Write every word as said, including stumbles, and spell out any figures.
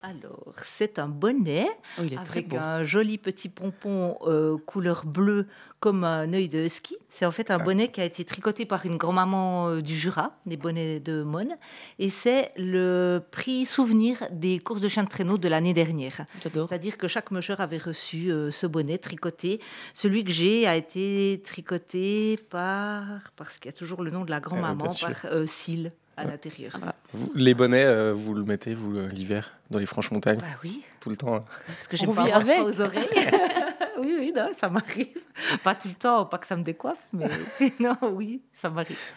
Alors, c'est un bonnet Oh, il est très avec beau. un joli petit pompon euh, couleur bleue comme un œil de ski. C'est en fait un Ah, bonnet qui a été tricoté par une grand-maman euh, du Jura, des bonnets de Mône. Et c'est le prix souvenir des courses de chiens de traîneau de l'année dernière. J'adore. C'est-à-dire que chaque musher avait reçu euh, ce bonnet tricoté. Celui que j'ai a été tricoté par, parce qu'il y a toujours le nom de la ah, grand-maman, bien sûr. par euh, Syl à Ouais. l'intérieur. Vous- les bonnets, euh, vous le mettez, vous, euh, l'hiver, dans les franches-montagnes, Bah oui. tout le temps. Hein. Parce que On j'aime pas vit avoir avec. froid aux oreilles. Oui, oui, non, ça m'arrive. Pas tout le temps, pas que ça me décoiffe, mais sinon, oui, ça m'arrive.